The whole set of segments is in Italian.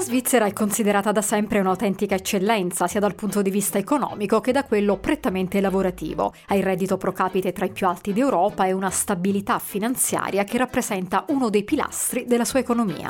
Svizzera è considerata da sempre un'autentica eccellenza, sia dal punto di vista economico che da quello prettamente lavorativo. Ha il reddito pro capite tra i più alti d'Europa e una stabilità finanziaria che rappresenta uno dei pilastri della sua economia.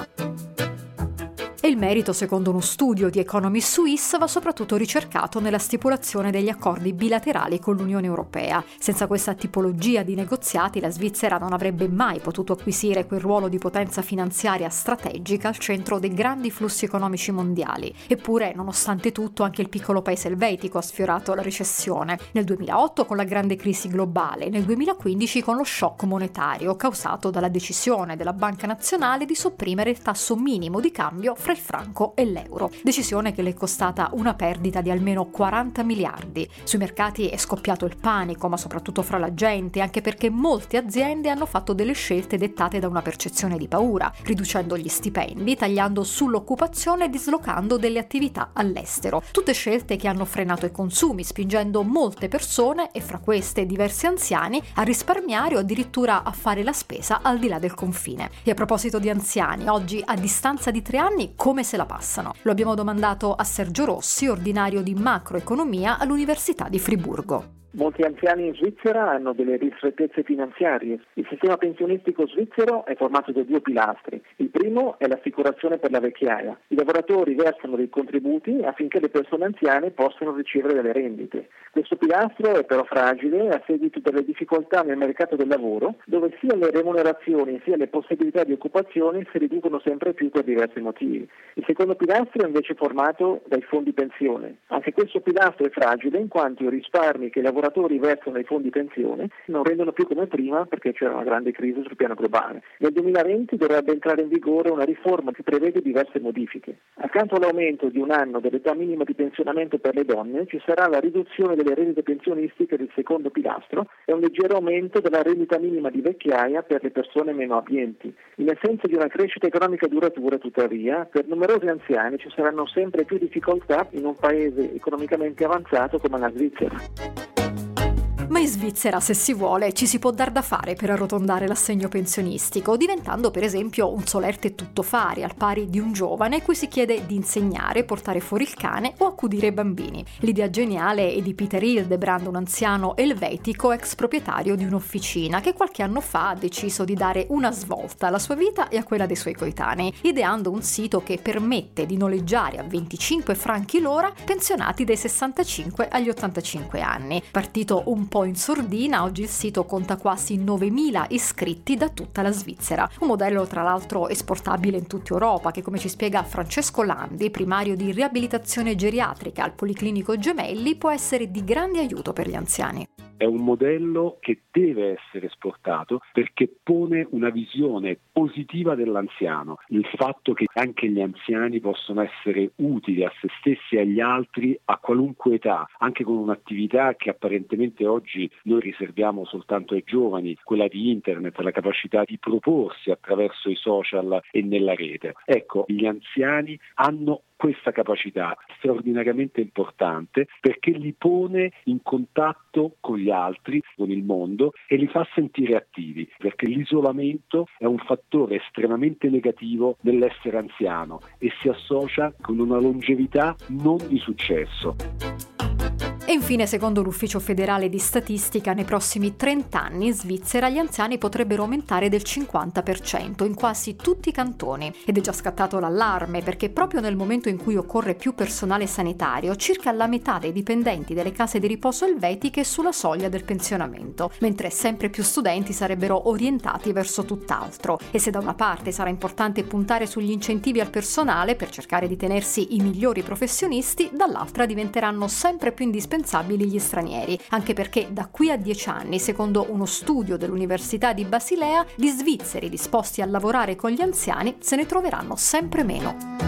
E il merito, secondo uno studio di Economy Suisse, va soprattutto ricercato nella stipulazione degli accordi bilaterali con l'Unione Europea. Senza questa tipologia di negoziati la Svizzera non avrebbe mai potuto acquisire quel ruolo di potenza finanziaria strategica al centro dei grandi flussi economici mondiali. Eppure, nonostante tutto, anche il piccolo paese elvetico ha sfiorato la recessione. Nel 2008 con la grande crisi globale, nel 2015 con lo shock monetario causato dalla decisione della Banca Nazionale di sopprimere il tasso minimo di cambio fra il franco e l'euro, decisione che le è costata una perdita di almeno 40 miliardi. Sui mercati è scoppiato il panico, ma soprattutto fra la gente, anche perché molte aziende hanno fatto delle scelte dettate da una percezione di paura, riducendo gli stipendi, tagliando sull'occupazione e dislocando delle attività all'estero. Tutte scelte che hanno frenato i consumi, spingendo molte persone, e fra queste diversi anziani, a risparmiare o addirittura a fare la spesa al di là del confine. E a proposito di anziani, oggi, a distanza di 3 anni, come se la passano? Lo abbiamo domandato a Sergio Rossi, ordinario di macroeconomia all'Università di Friburgo. Molti anziani in Svizzera hanno delle ristrettezze finanziarie. Il sistema pensionistico svizzero è formato da 2 pilastri. Il primo è l'assicurazione per la vecchiaia. I lavoratori versano dei contributi affinché le persone anziane possano ricevere delle rendite. Questo pilastro è però fragile a seguito delle difficoltà nel mercato del lavoro, dove sia le remunerazioni sia le possibilità di occupazione si riducono sempre più per diversi motivi. Il secondo pilastro è invece formato dai fondi pensione. Anche questo pilastro è fragile in quanto i risparmi che i lavoratori versano nei fondi pensione non rendono più come prima perché c'è una grande crisi sul piano globale. Nel 2020 dovrebbe entrare in vigore una riforma che prevede diverse modifiche. Accanto all'aumento di 1 anno dell'età minima di pensionamento per le donne ci sarà la riduzione delle rendite pensionistiche del secondo pilastro e un leggero aumento della rendita minima di vecchiaia per le persone meno abbienti. In assenza di una crescita economica duratura, tuttavia, per numerosi anziani ci saranno sempre più difficoltà in un paese economicamente avanzato come la Svizzera. Ma in Svizzera, se si vuole, ci si può dar da fare per arrotondare l'assegno pensionistico, diventando per esempio un solerte tuttofare al pari di un giovane cui si chiede di insegnare, portare fuori il cane o accudire i bambini. L'idea geniale è di Peter Hildebrand, un anziano elvetico ex proprietario di un'officina che qualche anno fa ha deciso di dare una svolta alla sua vita e a quella dei suoi coetanei, ideando un sito che permette di noleggiare a 25 franchi l'ora pensionati dai 65 agli 85 anni. Partito un po' in sordina, oggi il sito conta quasi 9.000 iscritti da tutta la Svizzera. Un modello tra l'altro esportabile in tutta Europa che, come ci spiega Francesco Landi, primario di riabilitazione geriatrica al Policlinico Gemelli, può essere di grande aiuto per gli anziani. È un modello che deve essere esportato perché pone una visione positiva dell'anziano, il fatto che anche gli anziani possono essere utili a se stessi e agli altri a qualunque età, anche con un'attività che apparentemente oggi noi riserviamo soltanto ai giovani, quella di internet, la capacità di proporsi attraverso i social e nella rete. Ecco, gli anziani hanno questa capacità straordinariamente importante perché li pone in contatto con gli altri, con il mondo, e li fa sentire attivi, perché l'isolamento è un fattore estremamente negativo nell'essere anziano e si associa con una longevità non di successo. E infine, secondo l'Ufficio federale di statistica, nei prossimi 30 anni in Svizzera gli anziani potrebbero aumentare del 50% in quasi tutti i cantoni. Ed è già scattato l'allarme perché proprio nel momento in cui occorre più personale sanitario, circa la metà dei dipendenti delle case di riposo elvetiche è sulla soglia del pensionamento, mentre sempre più studenti sarebbero orientati verso tutt'altro. E se da una parte sarà importante puntare sugli incentivi al personale per cercare di tenersi i migliori professionisti, dall'altra diventeranno sempre più indispensabili gli stranieri, anche perché da qui a 10 anni, secondo uno studio dell'Università di Basilea, di svizzeri disposti a lavorare con gli anziani se ne troveranno sempre meno.